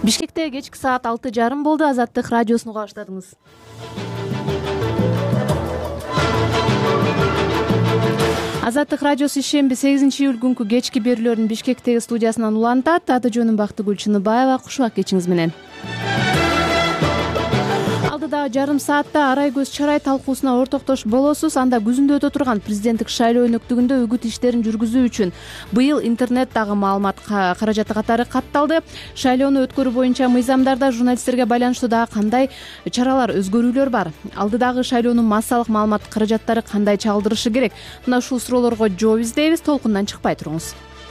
Бишкекте кечки саат 6:30 болду. Азаттык радиосун уга баштадыңыз. Азаттык радиосу ишемби 8-июль күнкү кечки берүүлөрүн Бишкектеги студиясынан улантат. Аты жөнүм Бактыгүл Чыныбаева. Кушубак кечиңиз менен. Алдыдагы жарым саатта арай көз чарай талкуусуна ортоктош болосуз. Анда күзүндө өтө турган президенттик шайлоо өнөктүгүндө үгүт иштерин жүргүзүү үчүн быйыл интернеттагы маалымат каражаты катары катталды. Шайлоону өткөрүү боюнча мыйзамдарда журналисттерге байланыштуу дагы кандай чаралар, өзгөрүүлөр бар? Алдыдагы шайлоонун массалык маалымат каражаттары кандай чагылдырышы керек? Мына ушул суроолорго жооп издейбиз. Толкундан чыкпай туруңуз.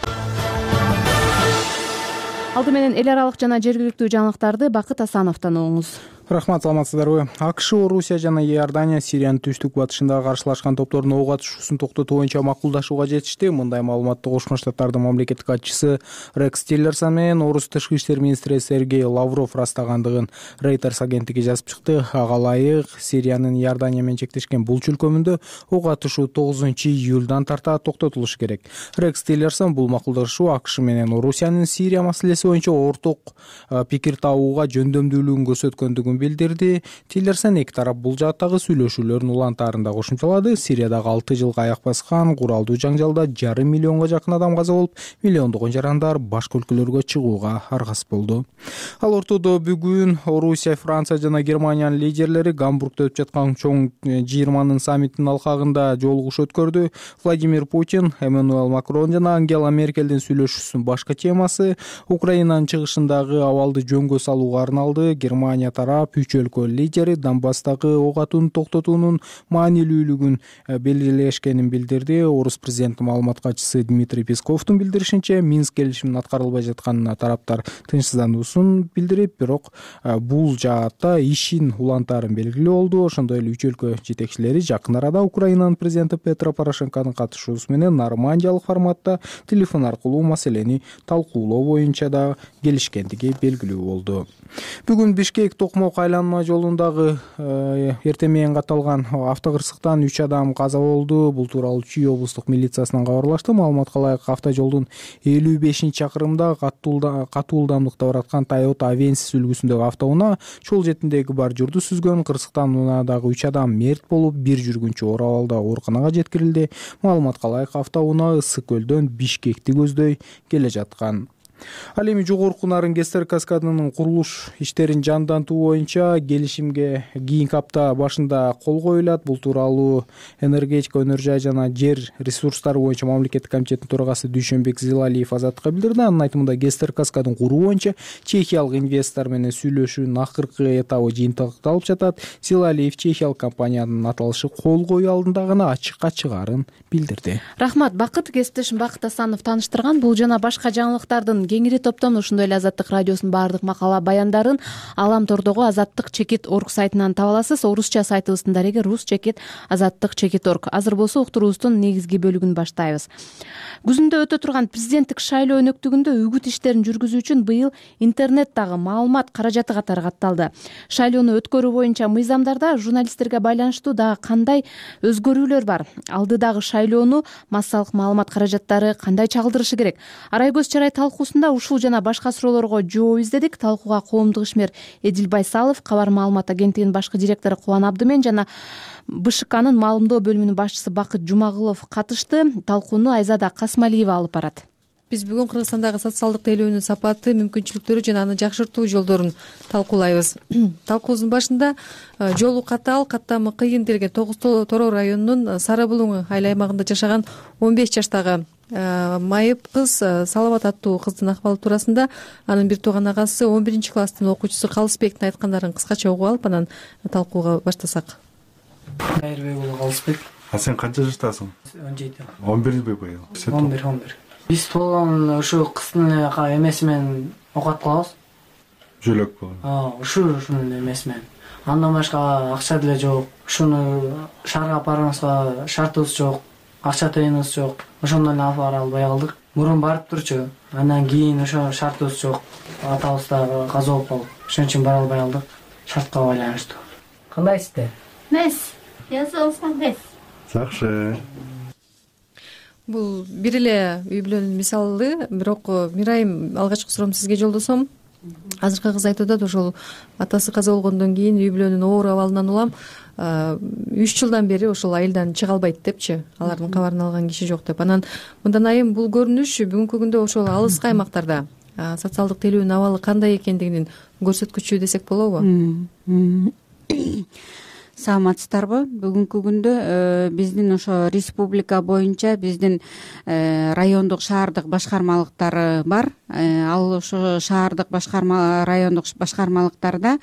Алды менен эл аралык жана жергиликтүү жаңылыктарды Бакыт Асановдон угуңуз. Рахмат, саламатсыздарбы? АКШ, Орусия жана Иордания Сириянын түштүк батышындагы каршылашкан топтордун ок атышуусун токтотуу боюнча макулдашууга жетишти. Мындай маалыматты Кошмо Штаттардын мамлекеттик катчысы Рекс Тиллерсон менен Орус тышкы иштер министри Сергей Лавров ырастагандыгын Reuters агенттиги жазып чыкты. Ага ылайык Сириянын Иордания менен чектешкен бул чөлкөмүндө ок атышуу 9-июлдан тарта токтотулушу керек. Рекс Тиллерсон бул макулдашуу АКШ менен Орусиянын Сирия маселеси боюнча орток пикир табууга жөндөмдүүлүгүн көрсөткөндүгүн билдирди. Тиллерсон эки тарап бул жааттагы сүйлөшүүлөрдүн улантаарында кошумчалады. Сириядагы 6 жылга аяк баскан куралдуу жаңжалда 5,5 миллионго жакын адам каза болуп, миллиондогон жарандар башка өлкөлөргө чыгууга аргасыз болду. Ал ортодо бүгүн Орусия, Франция жана Германиянын лидерлери Гамбургда өтүп жаткан чоң G20 саммитинин алкагында жолугуш өткөрдү. Владимир Путин, Эммануэль Макрон жана Ангела Меркелдин сүйлөшүүсүнүн башка темасы Украинанын чыгышындагы абалды жөнгө салууга арналды. Германия тарап 3 өлкө лидери Донбасстагы ок атууну токтотуунун маанилүүлүгүн белгилешкенин билдирди. Орус президенти маалымат катчысы Дмитрий Песковдун билдиришинче, Минск келишиминин аткарылбай жатканына тараптар тынчсыздануусун билдирип, бирок бул жаатта ишин улантаарын белгилүү болду. Ошондой эле 3 өлкө жетекчилери жакын арада Украинанын президенти Петро Порошенконун катышуусу менен нормандиялык форматта телефон аркылуу маселени талкуулоо боюнча да келишкендиги белгилүү болду. Бүгүн Бишкек Токмок айланма жолундагы эртең менен катталган автокырсыктан 3 адам каза болду. Бул тууралуу Чүй облустук милициясынан кабарлашты. Маалыматка ылайык, автожолдун 55-чакырымда катуу ылдамдыкта бараткан Toyota Avensis үлгүсүндөгү автоунаа жол четиндеги бордюрду сүзгөн. Кырсыктан унаадагы 3 адам мерт болуп, бир жүргүнчү оор абалда ооруканага жеткирилди. Маалыматка ылайык, автоунаа Ысык көлдөн Бишкекти көздөй келе жаткан. Ал эми жогорку Нарын-Кестер каскадынын курулуш иштерин жандантуу боюнча келишимге кийинки апта башында кол коюлат. Бул тууралуу энергетика, өнөр жай жана жер ресурстары боюнча мамлекеттик комитеттин төрагасы Дүйшөнбек Зилалиев Азаттыкка билдирди. Анын айтымында, Кестер каскадын куруу боюнча чехиялык инвестор менен сүйлөшүүнүн акыркы этабы жыйынтыкталып жатат. Зилалиев чехиялык компаниянын аталышы кол коюу алдында гана ачыкка чыгаарын билдирди. Рахмат, Бакыт. Кесиптешим Бакыт Асанов тааныштырган. Бул жана башка жаңылыктардын кеңири топтом ошондой эле Азаттык радиосунун баардык макала баяндарын Аламтордогу Азаттык-org сайтынан таба аласыз. Орусча сайтыбыздын дареги rus-azаттыk.org. Азыр болсо уктуруубуздун негизги бөлүгүн баштайбыз. Күзүндө өтө турган президенттик шайлоо өнөктүгүндө үгүт иштерин жүргүзүү үчүн быйыл интернеттагы маалымат каражаты катары катталды. Шайлоону өткөрүү боюнча мыйзамдарда журналисттерге байланыштуу дагы кандай өзгөрүүлөр бар? Алдыдагы шайлоону массалык маалымат каражаттары кандай чагылдырышы керек? Арай көз чарай талкуусунда ушул жана башка суроолорго жооп издедик. Талкууга коомдук ишмер Эдил Байсалов, Кабар маалымат агенттигинин башкы директору Кубан Абдымен жана БШКнын маалымдоо бөлүмүнүн башчысы Бакыт Жумагулов катышты. Талкууну Айзада Касмалиева алып барат. Биз бүгүн Кыргызстандагы социалдык тейлөөнүн сапаты, мүмкүнчүлүктөрү жана аны жакшыртуу жолдорун талкуулайбыз. Талкуубуздун башында жолу катаал, каттамы кыйын делген Тогуз Тороо районунун Сары Булуң айыл аймагында жашаган 15 жаштагы майып кыз Салават аттуу кыздын акыбалы туурасында анын бир тууган агасы 11-класстын окуучусу Калысбектин айткандарын кыскача угуп алып, анан талкууга баштасак. Кайырбек уулу Калысбек. Сен канча жаштасың? 17. 11 бай? 11. Биз болгон ушу кыздын эмеси менен окат кылабыз. Жөлөк болот. Ушунун эмеси менен. Андан башка акча деле жок. Ушуну шаарга апарганыбызга шартыбыз жок. Акча тыйыныбыз жок. Ошондон эле алып бара албай калдык. Мурун барып турчу. Андан кийин ошо шартыбыз жок. Атабыз да каза болуп калды. Ошон үчүн бара албай калдык. Шартка байланыштуу. Кандайсыздар? Мес. Жазылсаң мес. Жакшы. Бул бир эле үй бүлөнүн мисалы, бирок Мирайым, алгачкы суроомду сизге жолдосом. азыркы кыз айтып атат, ошол атасы каза болгондон кийин үй бүлөнүн оор абалынан улам 3 жылдан бери ошол айылдан чыга албайт депчи, алардын кабарын алган киши жок деп. Анан мындан айым бул көрүнүш бүгүнкү күндө ошол алыскы аймактарда социалдык тилөөнүн абалы кандай экендигинин көрсөткүчү десек болобу? Саламатсыздарбы? Бүгүнкү күндө биздин ошо республика боюнча биздин райондук шаардык башкармалыктары бар. Ал ошо шаардык райондук башкармалыктарда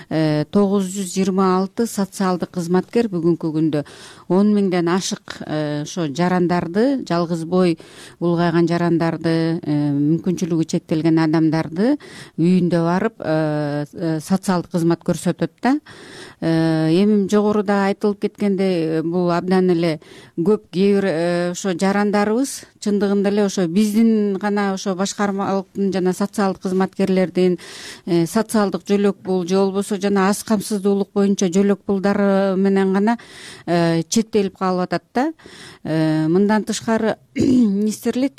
926 социалдык кызматкер бүгүнкү күндө 10 миңден ашык ошо жарандарды, жалгыз бой улгайган жарандарды, мүмкүнчүлүгү чектелген адамдарды үйүндө барып социалдык кызмат көрсөтөт да. Эми жогоруда айтылып кеткендей, бул абдан эле көп. Кээ бир ошо жарандарыбыз чындыгында эле ошо биздин гана ошо башкармалыктын жана социалдык кызматкерлердин социалдык жөлөк пул же болбосо жана аз камсыздуулук боюнча жөлөк пулдары менен гана чектелип калып атат да. Мындан тышкары министрлик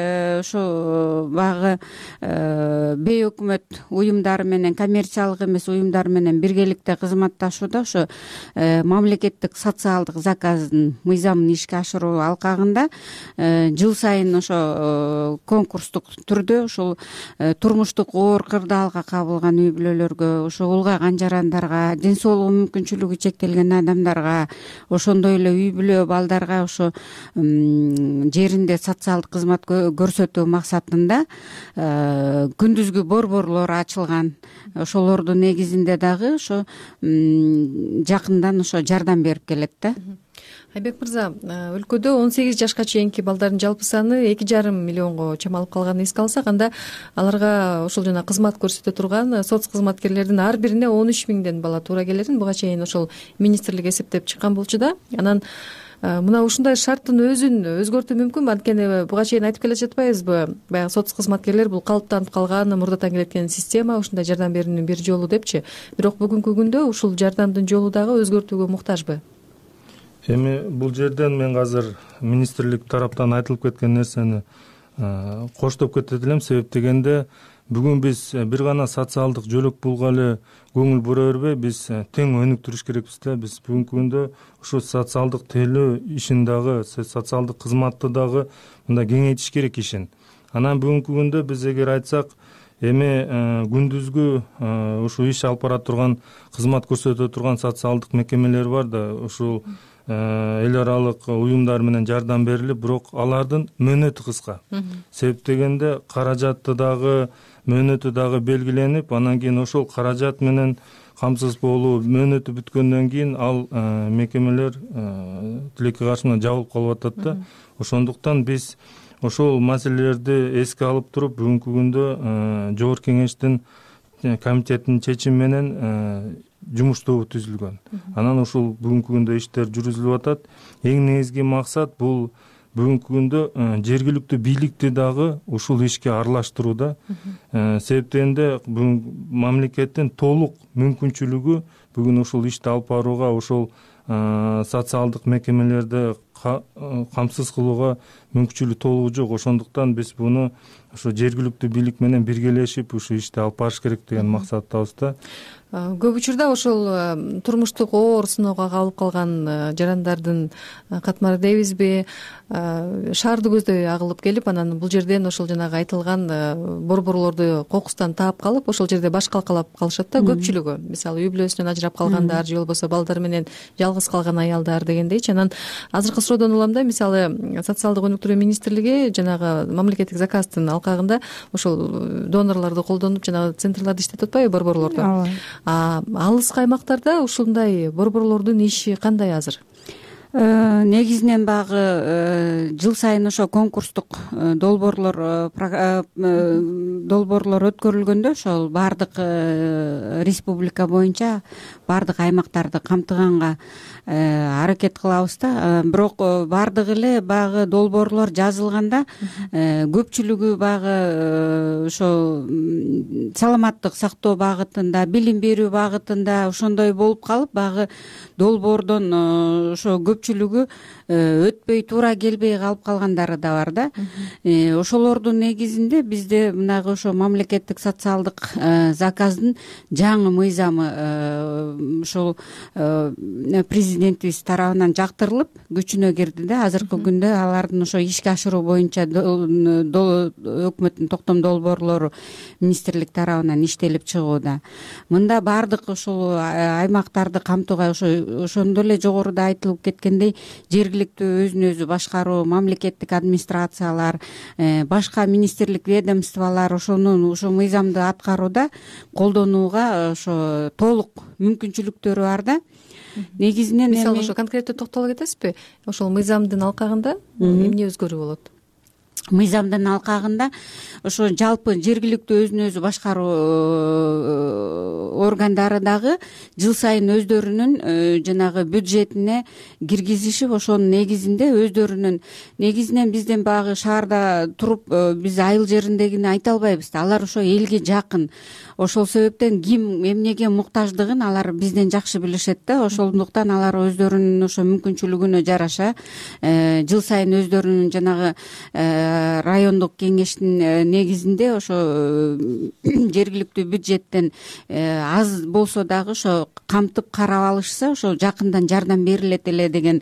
ошо багы бейөкмөт уюмдары менен, коммерциялык эмес уюмдар менен биргеликте кызматташууда ошо мамлекеттик социалдык заказдын мыйзамын ишке ашыруу алкагында жыл сайын ошо конкурстук түрдө ошол турмуштук оор кырдаалга кабылган үй бүлөлөргө, ошо улгайган жарандарга, ден соолугу мүмкүнчүлүгү чектелген адамдарга, ошондой эле үй бүлө балдарга ошо жеринде социалдык кызмат көрсөтүү максатында күндүзгү борборлор ачылган. Ошолордун негизинде дагы ошо жакындан ошо жардам берип келет да. Айбек мырза, өлкөдө 18 жашка чейинки балдардын жалпы саны 2,5 миллионго чамалып калганын эске алсак, анда аларга ошол жана кызмат көрсөтө турган соц кызматкерлердин ар бирине 13 миңден бала туура келерин буга чейин ошол министрлик эсептеп чыккан болчу да. Анан мына ушундай шарттын өзүн өзгөртүү мүмкүнбү? Анткени буга чейин айтып келе жатпайбызбы, баягы соц кызматкерлер бул калыптанып калган, мурдатан келеткен система, ушундай жардам берүүнүн бир жолу депчи. Бирок бүгүнкү күндө ушул жардамдын жолу дагы өзгөртүүгө муктажбы? Эми бул жерден мен азыр министрлик тараптан айтылып кеткен нерсени коштоп кетет элем. Себеп дегенде бүгүн биз бир гана социалдык жөлөк пулга эле көңүл бура бербей, биз тең өнүктүрүш керекпиз да. Биз бүгүнкү күндө ушу социалдык тейлөө ишин дагы, социалдык кызматты дагы мындай кеңейтиш керек ишин. Анан бүгүнкү күндө биз эгер айтсак, эми күндүзгү ушул иш алып бара турган, кызмат көрсөтө турган социалдык мекемелер бар да, ушул эл аралык уюмдар менен жардам берилип, бирок алардын мөөнөтү кыска. Себеп дегенде каражатты дагы, мөөнөтү дагы белгиленип, анан кийин ошол каражат менен камсыз болуу, мөөнөтү бүткөндөн кийин ал мекемелер тилекке каршы жабылып калып атат да. Ошондуктан биз ошол маселелерди эске алып туруп, бүгүнкү күндө жогорку кеңештин комитетинин чечими менен жумуш тобу түзүлгөн. Анан ушул бүгүнкү күндө иштер жүргүзүлүп атат. Эң негизги максат бул бүгүнкү күндө жергиликтүү бийликти дагы ушул ишке аралаштырууда. Себеп дегенде бүгүн мамлекеттин толук мүмкүнчүлүгү бүгүн ушул ишти алып барууга, ушул социалдык мекемелерди камсыз кылууга мүмкүнчүлүгү толугу жок. Ошондуктан биз буну ошо жергиликтүү бийлик менен биргелешип ушу ишти алып барыш керек деген максаттабыз да. Көп учурда ошол турмуштук оор сыноого кабылып калган жарандардын катмары дейбизби, шаарды көздөй агылып келип, анан бул жерден ошол жанагы айтылган борборлорду кокустан таап калып, ошол жерде баш калкалап калышат да көпчүлүгү. Мисалы үй бүлөсүнөн ажырап калгандар же болбосо балдар менен жалгыз калган аялдар дегендейчи. Анан азыркы суроодон улам да, мисалы социалдык өнүктүрүү министрлиги жанагы мамлекеттик заказдын алкагында ошол донорлорду колдонуп жанагы центрларды иштетип атпайбы, борборлорду. Алыскы аймактарда ушундай борборлордун иши кандай азыр? Негизинен багы жыл сайын ошо конкурстук долбоорлор өткөрүлгөндө ошол баардык республика боюнча баардык аймактарды камтыганга аракет кылабыз да. Бирок баардыгы эле багы долбоорлор жазылганда көпчүлүгү багы ошо саламаттык сактоо багытында, билим берүү багытында ошондой болуп калып, багы долбоордон ошо көпчүлүгү өтпөй туура келбей калып калгандары да бар да. Ошолордун негизинде бизде мынагы ошо мамлекеттик социалдык заказдын жаңы мыйзамы ушул президентибиз тарабынан жактырылып күчүнө кирди да. Азыркы күндө алардын ошо ишке ашыруу боюнча өкмөттүн токтом долбоорлору министрлик тарабынан иштелип чыгууда. Мында баардык ушул аймактарды камтууга ошондо эле жогоруда айтылып кеткендей жергиликтүү өзүн өзү башкаруу, мамлекеттик администрациялар, башка министрлик ведомстволор ошо мыйзамды аткарууда колдонууга ошо толук мүмкүнчүлүктөрү бар да. Негизинен мисалы ошо конкреттүү токтоло кетесизби? Ошол мыйзамдын алкагында эмне өзгөрүү болот? Мыйзамдын алкагында ошо жалпы жергиликтүү өзүн өзү башкаруу органдары дагы жыл сайын өздөрүнүн жанагы бюджетине киргизишип, ошонун негизинде өздөрүнүн негизинен бизден баягы шаарда туруп биз айыл жериндегини айта албайбыз да. Алар ошо элге жакын. Ошол себептен ким эмнеге муктаждыгын алар бизден жакшы билишет да. Ошондуктан алар өздөрүнүн ошо мүмкүнчүлүгүнө жараша жыл сайын өздөрүнүн жанагы райондук кеңештин негизинде ошо жергиликтүү бюджеттен аз болсо дагы ошо камтып карап алышса, ошо жакындан жардам берилет эле деген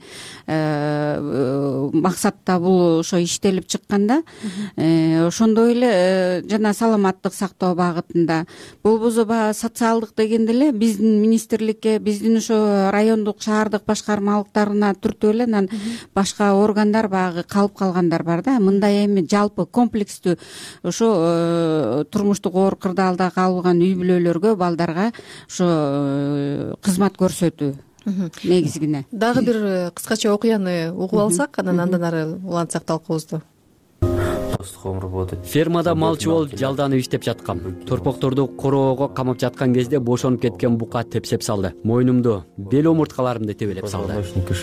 максатта бул ошо иштелип чыкканда, ошондой эле жана саламаттык сактоо багытында болбосо баягы социалдык дегенде эле биздин министрликке, биздин ошо райондук шаардык башкармалыктарына түртүп эле анан башка органдар баягы калып калгандар бар да. Мындай эми жалпы комплекстүү ошо турмуштук оор кырдаалда калган үй бүлөлөргө, балдарга ошо кызмат көрсөтүү негизгине. Дагы бир кыскача окуяны угуп алсак, андан ары улантсак талкуубузду. Фермада малчы болуп жалданып иштеп жаткам. Торпокторду короого камап жаткан кезде бошонуп кеткен бука тепсеп салды. Мойнумду, бел омурткаларымды тебелеп салды.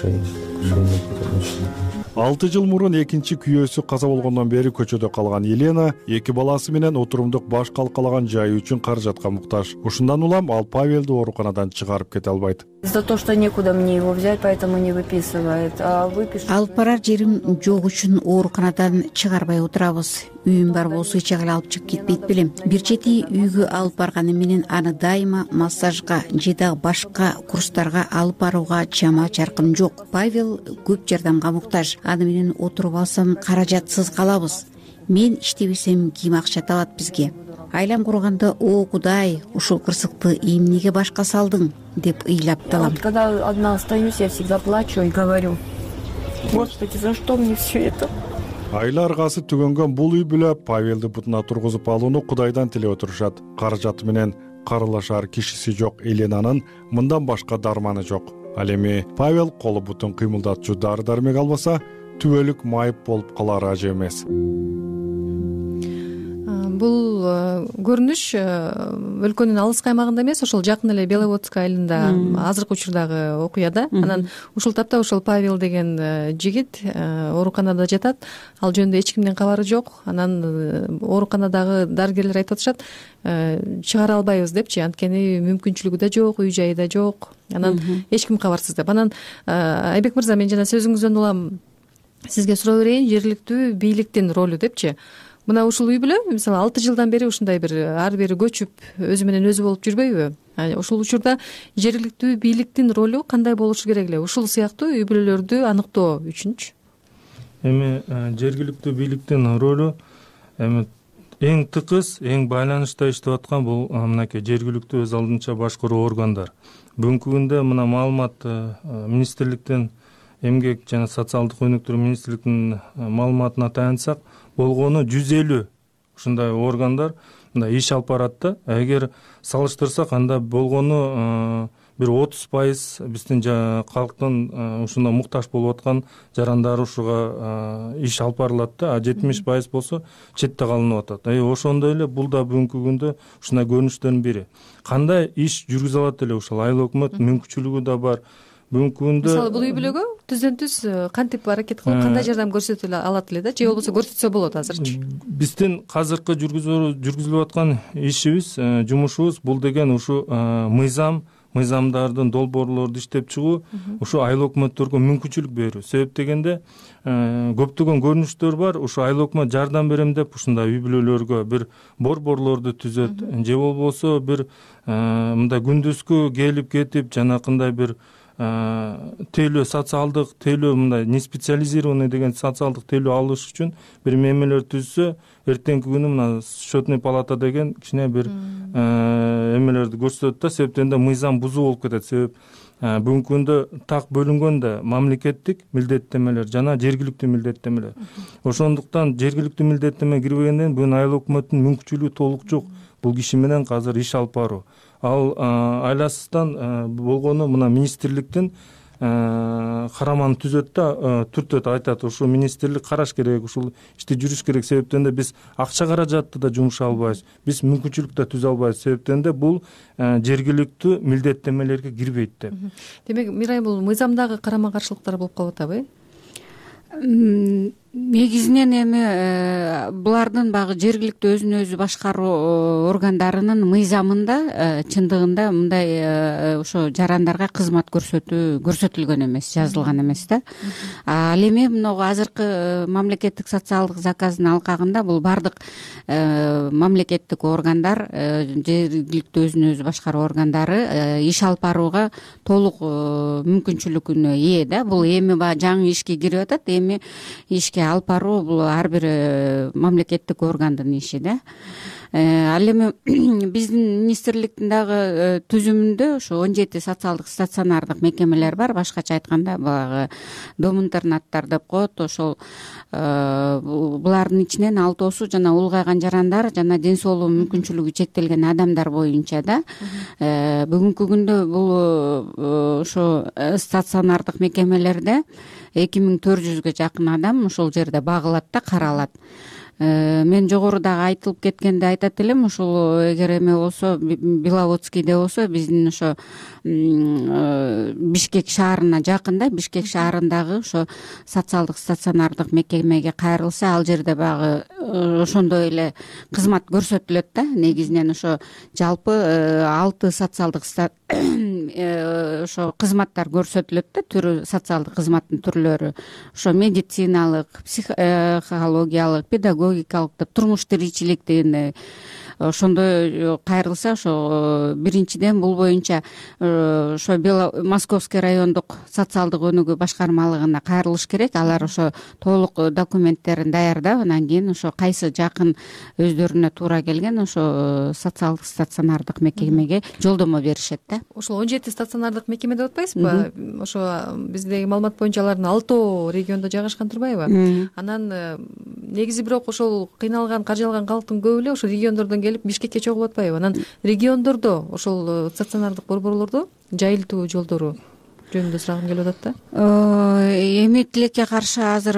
6 жыл мурун экинчи күйөөсү каза болгондон бери көчөдө калган Елена эки баласы менен отурумдук баш калкалаган жайы үчүн каражатка муктаж. Ушундан улам ал Павелди ооруканадан чыгарып кете албайт. За то, что некуда мне его взять, поэтому не выписывает. Алып барар жерим жок үчүн ооруканадан чыгарбай отурабыз. Үйүм бар болсо эч жагы алып чыгып кетпейт белем. Бир чети үйгө алып барганы менен аны дайыма массажга же дагы башка курстарга алып барууга чама чаркым жок. Павел көп жардамга муктаж. Аны менен отуруп алсам каражатсыз калабыз. Мен иштебесем ким акча табат бизге? Айлам курганда, о Кудай, ушул кырсыкты эмнеге башка салдың деп ыйлап талам. Когда одна остаюсь, я всегда плачу и говорю: Господи, за что мне все это? Айла аргасы түгөнгөн бул үй бүлө Павелди бутуна тургузуп алууну Кудайдан тилеп отурушат. Каражаты менен карылашар кишиси жок Еленанын мындан башка дарманы жок. Ал эми Павел колу бутун кыймылдатчу дары-дармек албаса, түбөлүк майып болуп калар ажы эмес. Бул көрүнүш өлкөнүн алыс каймагында эмес, ошол жакын эле Беловодск айылында азыркы учурдагы окуяда. Анан ушул тапта ошол Павел деген жигит ооруканада жатат. Ал жөнүндө эч кимдин кабары жок. Анан ооруканадагы дарыгерлер айтып атышат, чыгара албайбыз депчи, анткени мүмкүнчүлүгү да жок, үй жайы да жок. Анан эч ким кабарсыз деп. Анан Айбек мырза, мен жана сөзүңүздөн улам сизге суроо берейин, жергиликтүү бийликтин ролу депчи. Мына ушул үй бүлө мисалы 6 жылдан бери ушундай бир ары бери көчүп өзү менен өзү болуп жүрбөйбү? Ушул учурда жергиликтүү бийликтин ролу кандай болушу керек эле? Ушул сыяктуу үй бүлөлөрдү аныктоо үчүнчү? Эми жергиликтүү бийликтин ролу эми эң тыкыз, эң байланышта иштеп аткан бул мынакей жергиликтүү өз алдынча башкаруу органдар. Бүгүнкү күндө мына маалымат министрликтин, эмгек жана социалдык өнүктүрүү министрликтин маалыматына таянсак, болгону 150 ушундай органдар мындай иш алып барат да. Эгер салыштырсак, анда болгону бир 30% биздин калктын ушундай муктаж болуп аткан жарандары ушуга иш алып барылат да, 70% болсо четте калынып атат. Ошондой эле бул да бүгүнкү күндө ушундай көрүнүштөрдүн бири. Кандай иш жүргүзө алат эле ушул айыл өкмөт, мүмкүнчүлүгү да бар. Бүгүнкү күндө мисалы бул үй бүлөгө түздөн-түз кантип аракет кылып, кандай жардам көрсөтө алат эле да, же болбосо көрсөтсө болот азырчы? Биздин азыркы жүргүзүлүп аткан ишибиз, жумушубуз бул деген ушу мыйзам мыйзамдардын долбоорлорду иштеп чыгуу ушу айыл өкмөттөргө мүмкүнчүлүк берүү. Себеп дегенде көптөгөн көрүнүштөр бар. Ушу айыл өкмөт жардам берем деп ушундай үй бүлөлөргө бир борборлорду түзөт, же болбосо бир мындай күндүзгү келип кетип жанакындай бир тейлөө социалдык тейлөө мындай не специализированный деген социалдык тейлөө алыш үчүн бир мемелер түзсө, эртеңки күнү мына счетный палата деген кичине бир эмелерди көрсөтөт да. Себептен да мыйзам бузуу болуп кетет. Себеп бүгүнкү күндө так бөлүнгөндө мамлекеттик милдеттемелер жана жергиликтүү милдеттемелер. Ошондуктан жергиликтүү милдеттеме кирбегенден бүгүн айыл өкмөттүн мүмкүнчүлүгү толук жок бул киши менен азыр иш алып баруу. Ал айласыздан болгону мына министрликтин караманы түзөт да, түртөт, айтат ушу министрлик караш керек, ушул ишти жүрүш керек. Себептен да биз акча каражатты да жумуша албайбыз, биз мүмкүнчүлүк да түзө албайбыз. Себептен да бул жергиликтүү милдеттемелерге кирбейт деп. Демек, Мирай, бул мыйзамдагы карама каршылыктар болуп калып атабы? Негизинен эми булардын баягы жергиликтүү өзүн өзү башкаруу органдарынын мыйзамында чындыгында мындай ошо жарандарга кызмат көрсөтүлгөн эмес, жазылган эмес да. Ал эми могу азыркы мамлекеттик социалдык заказдын алкагында бул бардык мамлекеттик органдар, жергиликтүү өзүн өзү башкаруу органдары иш алып барууга толук мүмкүнчүлүгүнө ээ да. Бул эми баягы жаңы ишке кирип атат, эми ишке алып баруу бул ар бир мамлекеттик органдын иши да. Ал эми биздин министрликтин дагы түзүмүндө ошо 17 социалдык стационардык мекемелер бар. Башкача айтканда баягы дом интернаттар деп коет. Ошол булардын ичинен 6 жана улгайган жарандар жана ден соолугу мүмкүнчүлүгү чектелген адамдар боюнча да. Бүгүнкү күндө бул ошо стационардык мекемелерде 2400-гө жакын адам ошол жерде багылат да, каралат. Мен жогорудагы айтылып кеткенде айтат элем, ушул эгер эме болсо Беловодскийде болсо биздин ошо Бишкек шаарына жакында, Бишкек шаарындагы ошо социалдык стационардык мекемеге кайрылса, ал жерде баягы ошондой эле кызмат көрсөтүлөт да. Негизинен ошо жалпы 6 социалдык ошо кызматтар көрсөтүлөт да, түрү социалдык кызматтын түрлөрү. Ошо медициналык, психологиялык, педагогикалык деп турмуш тиричилик дегендей ошондой кайрылса, ошо биринчиден бул боюнча ошо Московский райондук социалдык өнүгүү башкармалыгына кайрылыш керек. Алар ошо толук документтерин даярдап, анан кийин ошо кайсы жакын өздөрүнө туура келген ошо социалдык стационардык мекемеге жолдомо беришет да. Ошол 17 стационардык мекеме деп атпайсызбы? Ошо биздеги маалымат боюнча алардын 6 региондо жайгашкан турбайбы? Анан негизи бирок ошол кыйналган, каржалган калктын көбү эле ошо региондордон келип Бишкекке чогулуп атпайбы? Анан региондордо ошол стационардык борборлордо жайылтуу жолдору жөнүндө сурагым келип атат да. Эми тилекке каршы азыр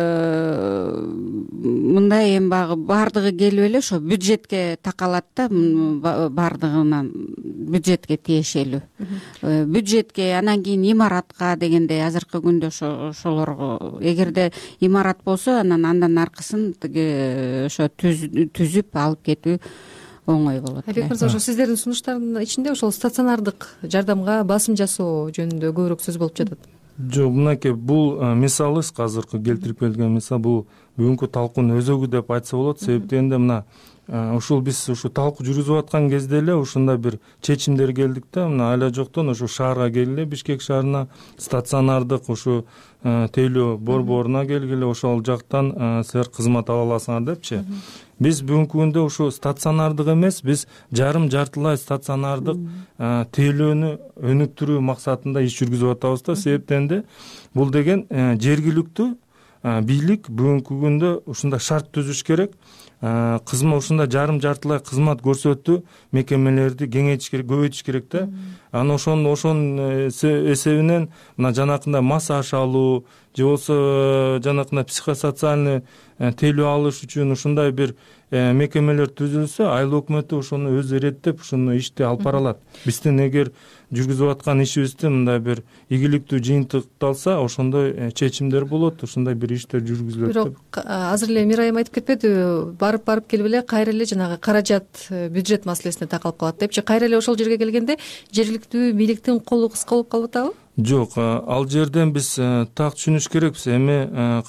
мындай эми баягы баардыгы келип эле ошо бюджетке такалат да, баардыгынан бюджетке тиешелүү. Бюджетке, анан кийин имаратка дегендей азыркы күндө ошолорго эгерде имарат болсо, андан аркысын тиги ошо түзүп алып кетүү оңой болот. Айбек мырза, ошо сиздердин сунуштардын ичинде ошол стационардык жардамга басым жасоо жөнүндө көбүрөөк сөз болуп жатат. Жок, мынакей бул мисалыбыз азыркы келтирип келген мисал, бул бүгүнкү талкуунун өзөгү деп айтса болот. Себеп дегенде мына ушул биз ушу талкуу жүргүзүп аткан кезде эле ушундай бир чечимдер келдик да. Мына айла жоктон ушу шаарга келгиле, Бишкек шаарына стационардык ушу тейлөө борборуна келгиле, ошол жактан силер кызмат ала аласыңар депчи. Биз бүгүнкү күндө ушу стационардык эмес, биз жартылай стационардык тейлөөнү өнүктүрүү максатында иш жүргүзүп атабыз да. Себептен бул деген жергиликтүү бийлик бүгүнкү күндө ушундай шарт түзүш керек. Кызмат ушундай жартылай кызмат көрсөтүү мекемелерди кеңейтиш керек, көбөйтүш керек да. Анан ошонун эсебинен мына жанакындай массаж алуу же болбосо жанакындай психосоциальный тейлөө алыш үчүн ушундай бир мекемелер түзүлсө, айыл өкмөтү ошону өзү иреттеп ушуну ишти алып бара алат. Биздин эгер жүргүзүп аткан ишибизде мындай бир ийгиликтүү жыйынтыкталса, ошондой чечимдер болот, ушундай бир иштер жүргүзүлөт. Бирок азыр эле Мирайым айтып кетпедиби, барып келип эле кайра эле жанагы каражат, бюджет маселесине такалып калат депчи. Кайра эле ошол жерге келгенде жергиликтүү бийликтин колу кыска болуп калып атабы? Жок, ал жерден биз так түшүнүш керекпиз. Эми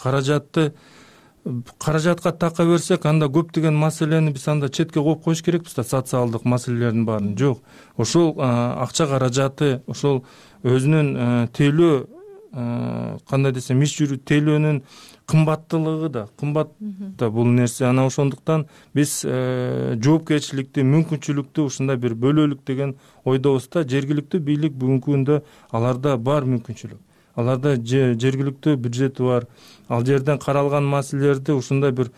каражатка така берсек, анда көптөгөн маселени биз анда четке коюп коюш керекпиз да, социалдык маселелердин баарын. Жок, ошол акча каражаты, ошол өзүнүн тейлөө, кандай десем, иш жүрүү тейлөөнүн кымбаттуулугу да, кымбат да бул нерсе. Анан ошондуктан биз жоопкерчиликти, мүмкүнчүлүктү ушундай бир бөлөлүк деген ойдобуз да. Жергиликтүү бийлик бүгүнкү күндө аларда бар мүмкүнчүлүк. Аларда жергиликтүү бюджети бар. Ал жерден каралган маселелерди ушундай бир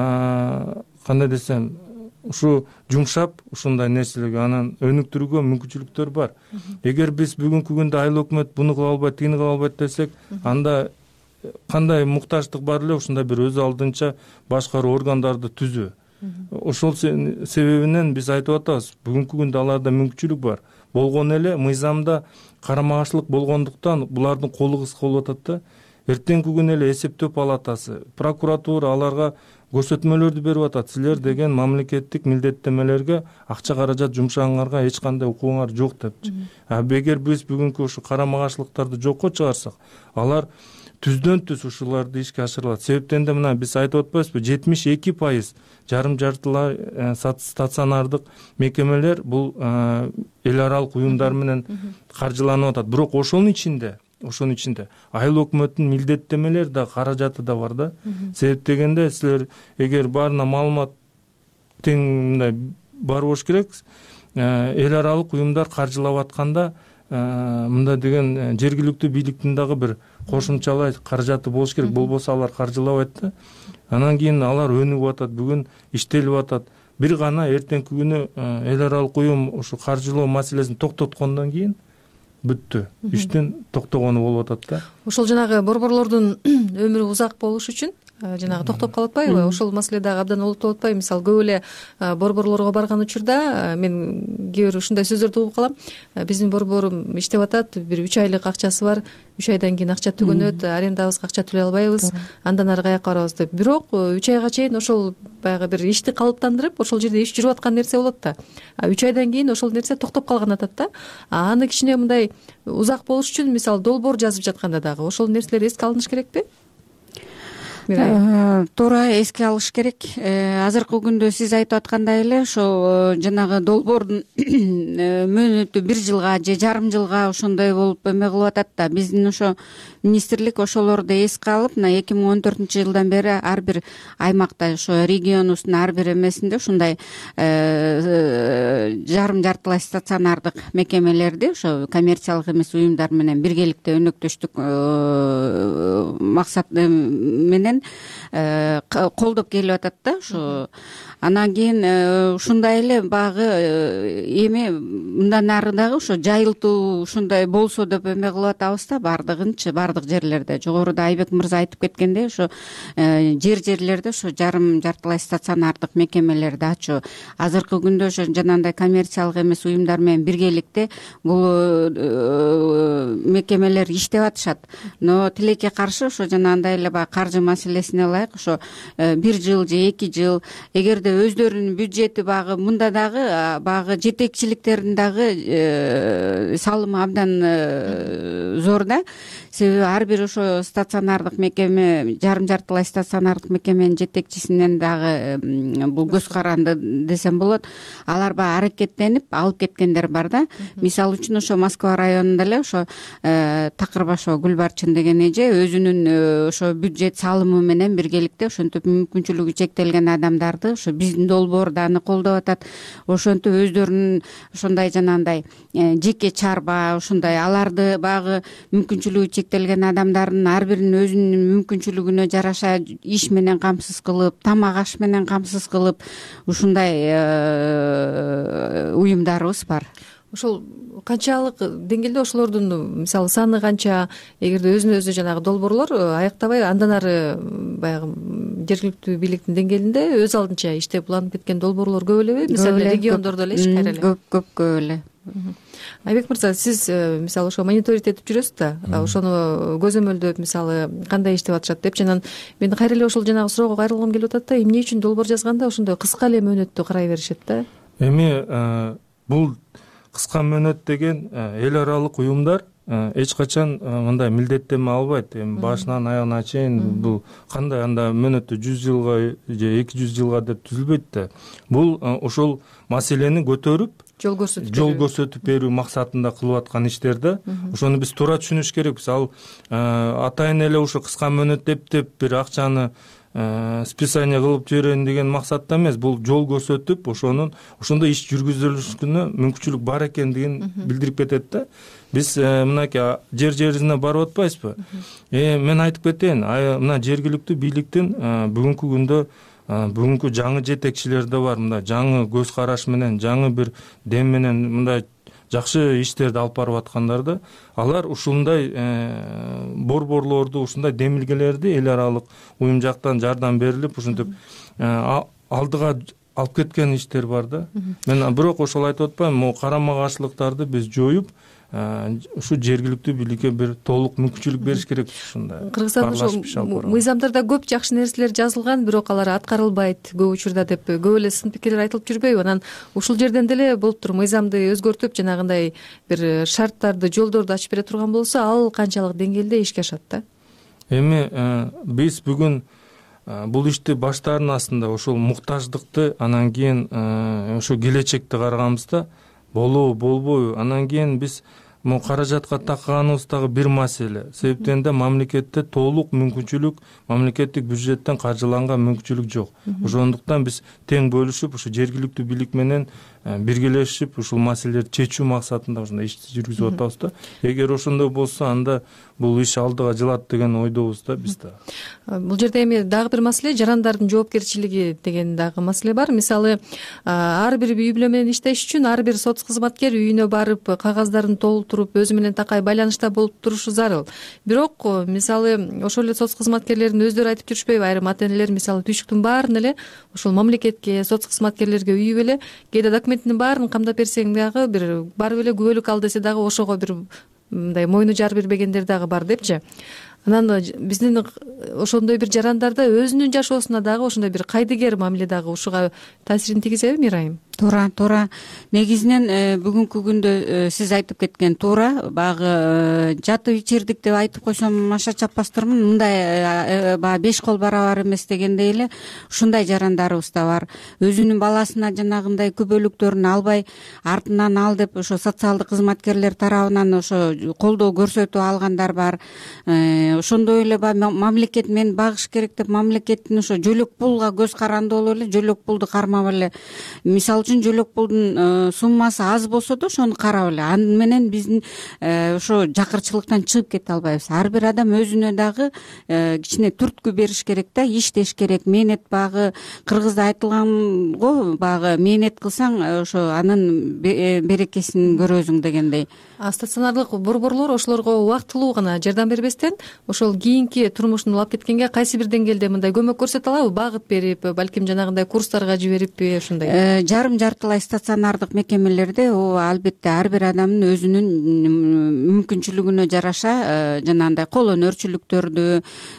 кандай десем, ушу жумшап ушундай нерселерге анан өнүктүрүүгө мүмкүнчүлүктөр бар. Эгер биз бүгүнкү күндө айыл өкмөт буну кыла албайт, тигини кыла албайт десек, анда кандай муктаждык бар эле, ушундай бир өз алдынча башкаруу органдарды түзүү. Ошол себебинен биз айтып атабыз, бүгүнкү күндө аларда мүмкүнчүлүк бар. Болгон эле мыйзамда карама каршылык болгондуктан булардын колу кыска болуп атат да. Эртеңки күнү эле эсептөө палатасы, прокуратура аларга көрсөтмөлөрдү берип атат. Силер деген мамлекеттик милдеттенмелерге акча каражат жумшагыңарга эч кандай укугуңар жок депчи. Эгер биз бүгүнкү ушу карама каршылыктарды жокко чыгарсак, алар түздөн түз ушуларды ишке ашырылат. Себептен да мына биз айтып атпайбызбы, 72% жарым-жартылай стационардык мекемелер бул эл аралык уюмдар менен каржыланып атат. Бирок ошонун ичинде айыл өкмөттүн милдеттенмелери да, каражаты да бар да. Себеп дегенде силер эгер баарына маалымат тең мындай бар болуш керек. Эл аралык уюмдар каржылап атканда мында деген жергиликтүү бийликтин дагы бир кошумчалай каражаты болуш керек. Болбосо алар каржылабайт да. Анан кийин алар өнүгүп атат, бүгүн иштелип атат. Бир гана эртеңки күнү эл аралык уюм ушу каржылоо маселесин токтоткондон кийин бүттү. Иштин токтогону болуп атат да. Ошол жанагы борборлордун өмүрү узак болуш үчүн жанагы токтоп калып атпайбы? Ошол маселе дагы абдан олуттуу болуп атпайбы? Мисалы көп эле борборлорго барган учурда мен кээ бир ушундай сөздөрдү угуп калам. Биздин борборум иштеп атат, бир 3 айлык акчасы бар. 3 айдан кийин акча түгөнөт, арендабызга акча төлөй албайбыз, андан ары каяка барабыз деп. Бирок 3 айга чейин ошол баягы бир ишти калыптандырып, ошол жерде иш жүрүп аткан нерсе болот да. 3 айдан кийин ошол нерсе токтоп калган атат да. Аны кичине мындай узак болуш үчүн мисалы долбоор жазып жатканда дагы ошол нерселер эске алыныш керекпи? Туура, эске алыш керек. Азыркы күндө сиз айтып аткандай эле ошол жанагы долбоордун мөөнөтү 1 жылга же жарым жылга ошондой болуп эме кылып атат да. Биздин ошо министрлик ошолорду эске алып, мына 2014-жылдан бери ар бир аймакта, ошо регионубуздун ар бир эмесинде ушундай жарым-жартылай стационардык мекемелерди ошо коммерциялык эмес уюмдар менен биргеликте өнөктөштүк максат менен колдоп келип атат да. Ошо анан кийин ушундай эле багы эми мындан ары дагы ошо жайылтуу ушундай болсо деп эме кылып атабыз да. Бардыгынчы бардык жерлерде жогоруда Айбек мырза айтып кеткендей, ошо жерлерде ошо жарым-жартылай стационардык мекемелерди ачуу. Азыркы күндө ошо жанагындай коммерциялык эмес уюмдар менен биргеликте бул мекемелер иштеп атышат. Но тилекке каршы ошо жанагындай эле баягы каржы маселесине ылайык ошо 1 жыл же 2 жыл эгерде өздөрүнүн бюджети багы мында дагы багы жетекчиликтердин дагы салымы абдан зор да. Себеби ар бир ошо стационардык мекеме, жарым-жартылай стационардык мекеменин жетекчисинен дагы бул көз каранды десем болот. Алар баягы аракеттенип алып кеткендер бар да. Мисалы үчүн ошо Москва районунда эле ошо Такырбашева Гүлбарчын деген эже өзүнүн ошо бюджет салымы менен биргеликте ошентип мүмкүнчүлүгү чектелген адамдарды ошо биздин долбоорду аны колдоп атат. Ошентип өздөрүнүн ошондой жанагындай жеке чарба ушундай аларды багы мүмкүнчүлүгү чектелген адамдардын ар биринин өзүнүн мүмкүнчүлүгүнө жараша иш менен камсыз кылып, тамак аш менен камсыз кылып ушундай уюмдарыбыз бар. ошол канчалык деңгээлде ошолордун мисалы саны канча, эгерде өзүнө өзү жанагы долбоорлор аяктабай андан ары баягы жергиликтүү бийликтин деңгээлинде өз алдынча иштеп уланып кеткен долбоорлор көп элеби? Мисалы региондордо элечи кайра эле көп эле. Айбек мырза, сиз мисалы ошо мониторинг этип жүрөсүз да, ошону көзөмөлдөп мисалы кандай иштеп атышат депчи, анан мен кайра эле ошол жанагы суроого кайрылгым келип атат да, эмне үчүн долбоор жазганда ошондой кыска эле мөөнөттө карай беришет да? Эми бул кыска мөөнөт деген эл аралык уюмдар эч качан мындай милдеттенме албайт. Эми башынан аягына чейин бул кандай анда мөөнөттү 100 жылга же 200 жылга деп түзүлбөйт да. Бул ошол маселени көтөрүп жол көрсөтүп берүү максатында кылып аткан иштер да. Ошону биз туура түшүнүш керекпиз. Ал атайын эле ушу кыска мөөнөт деп бир акчаны списание кылып жиберейин деген максатта эмес. Бул жол көрсөтүп, ошондой иш жүргүзүлүшүнө мүмкүнчүлүк бар экендигин билдирип кетет да. Биз мынакей жерине барып атпайбызбы? Мен айтып кетейин, мына жергиликтүү бийликтин бүгүнкү күндө бүгүнкү жаңы жетекчилер да бар. Мындай жаңы көз караш менен, жаңы бир дем менен мындай жакшы иштерди алып барып аткандар да. Алар ушундай борборлорду, ушундай демилгелерди эл аралык уюм жактан жардам берилип, ушинтип алдыга алып кеткен иштер бар да. Мен бирок ошол айтып атпайм, могу карама каршылыктарды биз жоюп, ушу жергиликтүү бийликке бир толук мүмкүнчүлүк бериш керек. Ушундай Кыргызстанда ошо мыйзамдарда көп жакшы нерселер жазылган, бирок алар аткарылбайт көп учурда деп көп эле сын пикирлер айтылып жүрбөйбү? Анан ушул жерден деле болуптур, мыйзамды өзгөртүп жанагындай бир шарттарды, жолдорду ачып бере турган болсо, ал канчалык деңгээлде ишке ашат да? Эми биз бүгүн бул ишти баштаардын астында ошол муктаждыкты, анан кийин ошо келечекти караганбызда болобу болбойбу, анан кийин биз могу каражатка такканыбыз дагы бир маселе. Себептен да мамлекетте толук мүмкүнчүлүк, мамлекеттик бюджеттен каржыланган мүмкүнчүлүк жок. Ошондуктан биз тең бөлүшүп, ушу жергиликтүү бийлик менен биргелешип ушул маселелерди чечүү максатында ушундай ишти жүргүзүп атабыз да. Эгер ошондой болсо, анда бул иш алдыга жылат деген ойдобуз да биз да. Бул жерде эми дагы бир маселе, жарандардын жоопкерчилиги деген дагы маселе бар. Мисалы, ар бир үй бүлө менен иштеш үчүн ар бир соц кызматкер үйүнө барып, кагаздарын толтуруп, өзү менен такай байланышта болуп турушу зарыл. Бирок, мисалы, ошол эле соц кызматкерлердин өздөрү айтып жүрүшпөйбү? Айрым ата-энелер мисалы түйшүктүн баарын эле ошол мамлекетке, соц кызматкерлерге үйүп эле, кээде документтин баарын камдап берсең дагы, бир барып эле күбөлүк ал десе дагы ошого бир мындай мойну жар бербегендер дагы бар депчи. Анан биздин ошондой бир жарандарда өзүнүн жашоосуна дагы ошондой бир кайдыгер мамиле дагы ушуга таасирин тийгизеби, Мирайым? Туура. Негизинен бүгүнкү күндө сиз айтып кеткен туура. Багы жатып ичирдик деп айтып койсом аша чаппастырмын. Мындай баягы 5 кол барабар эмес дегендей эле ушундай жарандарыбыз да бар. Өзүнүн баласына жанагындай күбөлүктөрүн албай, артынан ал деп ошо социалдык кызматкерлер тарабынан ошо колдоо көрсөтүп алгандар бар. Ошондой эле мамлекет мен багыш керек деп мамлекеттин ошо жөлөк пулга көз каранды болуп эле жөлөк пулду кармап эле, мисалы үчүн жөлөк пулдун суммасы аз болсо да ошону карап эле, аны менен биздин ошо жакырчылыктан чыгып кете албайбыз. Ар бир адам өзүнө дагы кичине түрткү бериш керек да, иштеш керек. Мээнет багы кыргызда айтылган го, багы мээнет кылсаң ошо анын берекесин көрөсүң дегендей. Стационарлык борборлор ошолорго убактылуу гана жардам бербестен, ошол кийинки турмушун улап кеткенге кайсы бир деңгээлде мындай көмөк көрсөтө алабы? Багыт берип, балким жанагындай курстарга жибериппи, ошондой? Жарым-жартылай стационардык мекемелерде албетте ар бир адамдын өзүнүн мүмкүнчүлүгүнө жараша жанагындай кол өнөрчүлүктөрдү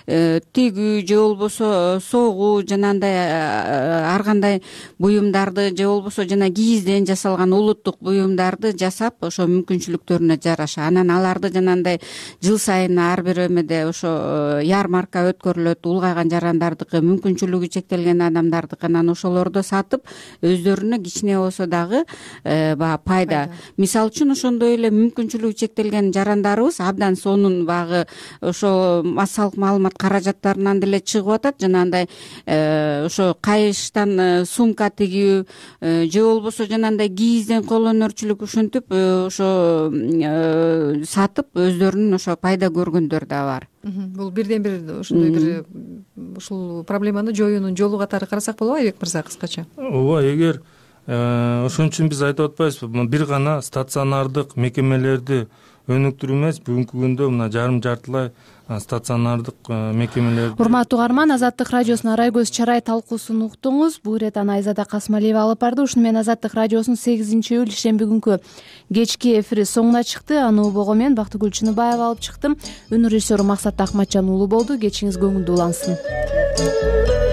тигүү же болбосо согуу, жанагындай ар кандай буюмдарды же болбосо жана кийизден жасалган улуттук буюмдарды жасап, ошо мүмкүнчүлүктөрүнө жараша. Анан аларды жанагындай жыл сайын ар бир эмеде ошо ярмарка өткөрүлөт, улгайган жарандардыкы, мүмкүнчүлүгү чектелген адамдардыкы, анан ошолорду сатып өздөрүнө кичине болсо дагы баягы пайда. Мисалы үчүн ошондой эле мүмкүнчүлүгү чектелген жарандарыбыз абдан сонун багы ошо массалык маалымат каражаттарынан деле чыгып атат. Жанагындай ошо кайыштан сумка тигүү же болбосо жанагындай кийизден кол өнөрчүлүк ушинтип ошо сатып өздөрүнүн ошо пайда көргөндөр да бар. Бул бирден бир ошондой бир ушул проблеманы жоюунун жолу катары карасак болобу, Айбек мырза, кыскача? Ооба, эгер ошон үчүн биз айтып атпайбызбы, бир гана стационардык мекемелерди өнүктүрүү эмес, бүгүнкү күндө мына жарым жартылай стационардык мекемелер. Урматтуу угарман, Азаттык радиосунун Арай көз чарай талкуусун уктуңуз. Бул ирет аны Айзада Касымалиева алып барды. Ушуну менен Азаттык радиосунун 8-июль ишемби күнкү кечки эфири соңуна чыкты. Аны убого мен Бактыгүл Чыныбаева алып чыктым. Үнү режиссеру Максат Акматжан уулу болду. Кечиңиз көңүлдүү улансын.